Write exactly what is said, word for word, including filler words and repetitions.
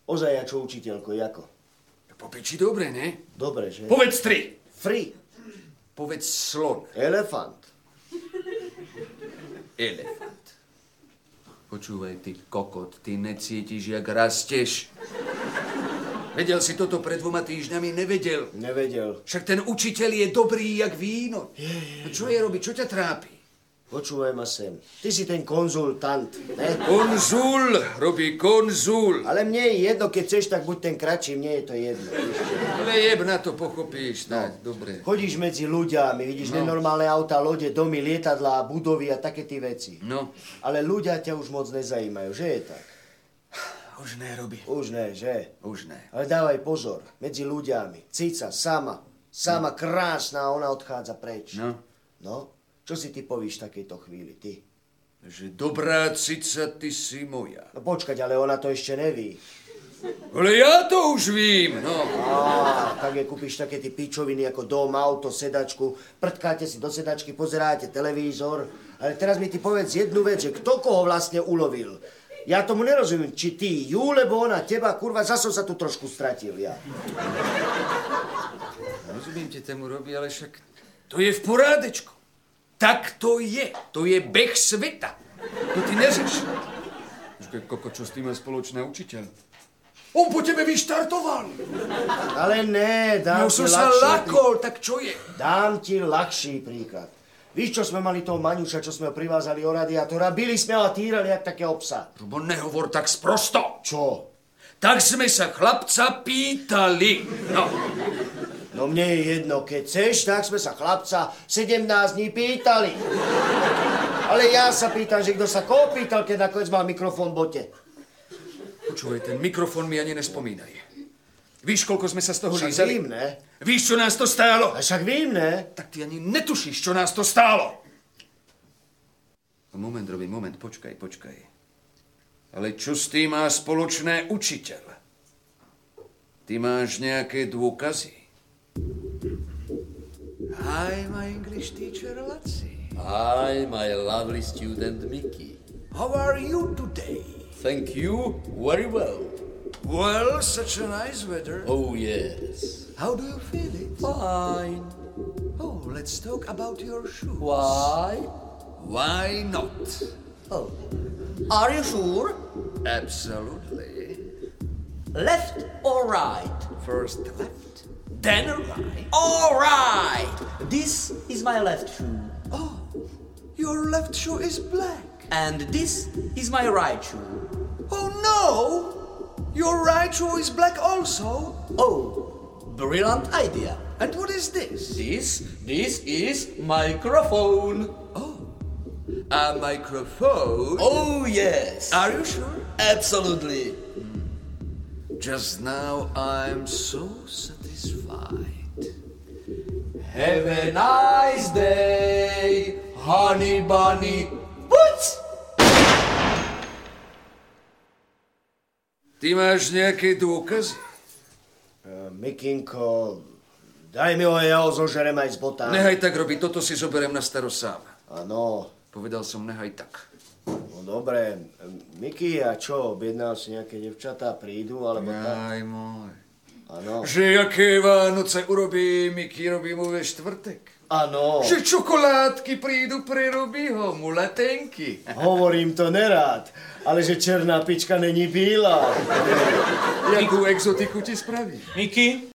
Ozaj, ja čo učiteľko, jako? Po piči dobre, ne? Dobre, že? Povedz tri. Free. Povedz slon. Elefant. Elefant. Počúvaj, ty kokot, ty necítiš, jak rasteš. Vedel si toto pred dvoma týždňami? Nevedel. Nevedel. Však ten učiteľ je dobrý, jak víno. Je, je, je. Čo je robiť? Čo ťa trápi? Počúvaj ma sem. Ty si ten konzultant, ne? Konzul, robí konzul. Ale mne je jedno, keď chceš, tak buď ten kratší, mne je to jedno. Ale jeb na to, pochopíš, tak, no. Dobre. Chodíš medzi ľuďami, vidíš no. nenormálne auta, lode, domy, lietadlá, budovy a také tie veci. No. Ale ľudia ťa už moc nezajímajú, že je tak? Už ne, robí. Už ne, že? Už ne. Ale dávaj pozor, medzi ľuďami. Cica, sama, sama no. krásna, ona odchádza preč. No. No? Čo si ty povíš v takejto chvíli, ty? Že dobrá cica, ty si moja. No počkať, ale ona to ešte neví. Ale ja to už vím, no. Á, tak je kúpiš také ty pičoviny ako dom, auto, sedačku, prdkáte si do sedačky, pozeráte televízor. Ale teraz mi ty povedz jednu vec, že kto koho vlastne ulovil. Ja tomu nerozumiem, či ty ju, lebo ona teba, kurva, zase sa tu trošku stratil, ja. Rozumiem ti tému, robí, ale však to je v porádečku. Tak to je. To je beh sveta. To ty neřeš. Počkej, koko, čo s tým má spoločné učiteľ? On po tebe vyštartoval. Ale ne, dám no, ti ľahší. No som sa lakol, prí... tak čo je? Dám ti ľahší príklad. Víš, čo sme mali toho Maňuša, čo sme ho privázali o radiátora? Bili sme ho a týrali jak takého psa. Robo, nehovor tak sprosto. Čo? Tak sme sa chlapca pýtali. No. No mne je jedno, keď chceš, tak sme sa chlapca sedemnásť dní pýtali. Ale ja sa pýtam, že kto sa koho pýtal, keď nakoniec mal mikrofón v bote. Počúvaj, ten mikrofón mi ani nespomínaj. Víš, koľko sme sa z toho však lízali? Vím, ne? Víš, čo nás to stálo? A však vím, ne? Tak ty ani netušíš, čo nás to stálo. Moment, Robin, moment, počkaj, počkaj. Ale čo s tým má spoločné učiteľ? Ty máš nejaké dôkazy? Hi, my English teacher, Laci. Hi, my lovely student, Mickey. How are you today? Thank you, very well. Well, such a nice weather. Oh, yes. How do you feel it? Fine. Oh, let's talk about your shoes. Why? Why not? Oh, are you sure? Absolutely. Left or right? First left, then right. All right. This is my left shoe. Oh, your left shoe is black. And this is my right shoe. Oh, no! Your right shoe is black also. Oh, brilliant idea. And what is this? This, this is microphone. Oh, a microphone? Oh, yes. Are you sure? Absolutely. Just now I'm so satisfied. Have a nice day, honey bunny. What? Ty máš nejaké dôkazy? Uh, Mikinko, daj mi ho, ja ho zožerem aj z botá. Nehaj tak robiť, toto si zoberiem na starost sám. Áno. Povedal som, nehaj tak. No dobre, Miky, a čo, objednal si nejaké devčatá, prídu, alebo tak? Aj môj. Áno. Že jaké Vánoce urobí Miky, robí mu ve štvrtek. Áno. Že čokoládky prídu pre Robiho, mu letenky. Hovorím to nerád, ale že černá pička není bílá. Jakú exotiku ti spraví? Miky?